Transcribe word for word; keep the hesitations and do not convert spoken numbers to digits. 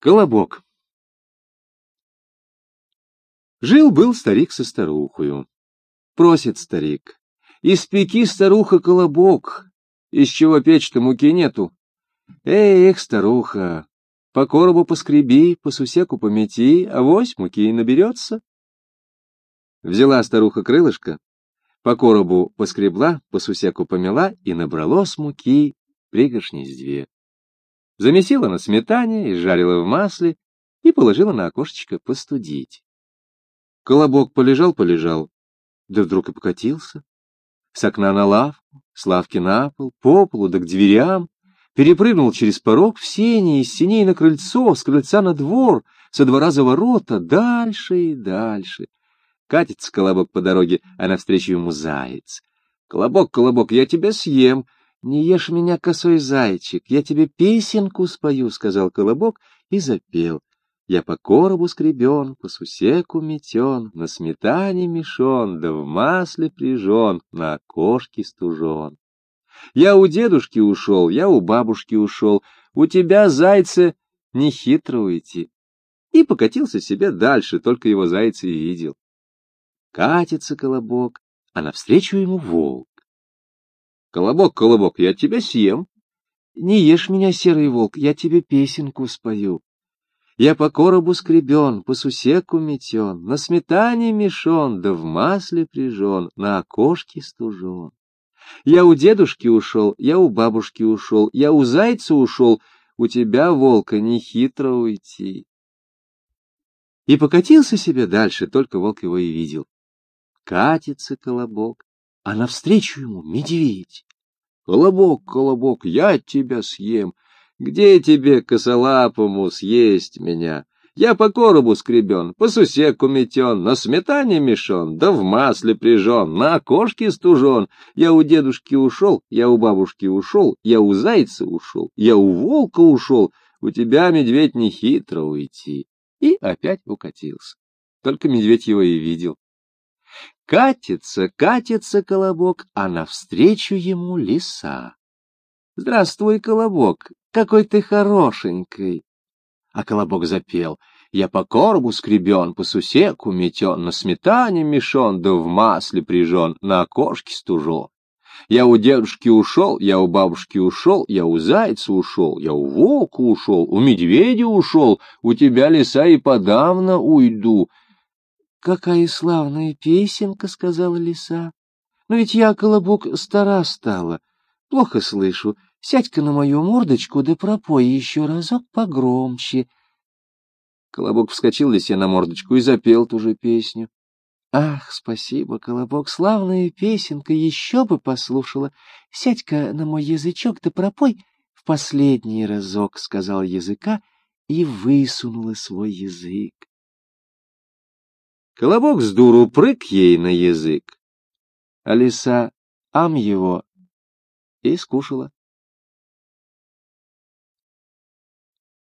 Колобок. Жил-был старик со старухою. Просит старик: испеки, старуха, колобок. Из чего печь-то, муки нету. Эх, старуха, по коробу поскреби, по сусеку помети, авось муки и наберется. Взяла старуха крылышко, по коробу поскребла, по сусеку помела, и набралось муки пригоршни с две. Замесила на сметане, изжарила в масле и положила на окошечко постудить. Колобок полежал-полежал, да вдруг и покатился. С окна на лавку, с лавки на пол, по полу да к дверям, перепрыгнул через порог в сени, из сеней на крыльцо, с крыльца на двор, со двора за ворота, дальше и дальше. Катится колобок по дороге, а навстречу ему заяц. «Колобок, колобок, я тебя съем!» «Не ешь меня, косой зайчик, я тебе песенку спою», — сказал колобок и запел. «Я по коробу скребен, по сусеку метен, на сметане мешон, да в масле прижен, на окошке стужен. Я у дедушки ушел, я у бабушки ушел, у тебя, зайце, не хитро уйти». И покатился себе дальше, только его зайца и видел. Катится колобок, а навстречу ему волк. «Колобок, колобок, я тебя съем». «Не ешь меня, серый волк, я тебе песенку спою. Я по коробу скребен, по сусеку метен, на сметане мешон, да в масле прижен, на окошке стужен. Я у дедушки ушел, я у бабушки ушел, я у зайца ушел, у тебя, волка, не хитро уйти». И покатился себе дальше, только волк его и видел. Катится колобок, а навстречу ему медведь. «Колобок, колобок, я тебя съем. Где тебе, косолапому, съесть меня? Я по коробу скребен, по сусеку метен, на сметане мешон, да в масле прижен, на окошке стужен. Я у дедушки ушел, я у бабушки ушел, я у зайца ушел, я у волка ушел, у тебя, медведь, не хитро уйти». И опять укатился. Только медведь его и видел. Катится, катится колобок, а навстречу ему лиса. «Здравствуй, колобок, какой ты хорошенький». А колобок запел: «Я по коробу скребен, по сусеку метен, на сметане мешон, да в масле прижен, на окошке стужен. Я у дедушки ушел, я у бабушки ушел, я у зайца ушел, я у волка ушел, у медведя ушел, у тебя, лиса, и подавно уйду». «Какая славная песенка», — сказала лиса. «Но ведь я, колобок, стара стала, плохо слышу. Сядь-ка на мою мордочку, да пропой еще разок погромче». Колобок вскочил лисе на мордочку и запел ту же песню. «Ах, спасибо, колобок, славная песенка, еще бы послушала. Сядь-ка на мой язычок, да пропой в последний разок», — сказал языка и высунула свой язык. Колобок с дуру прыг ей на язык, а лиса ам его и скушала.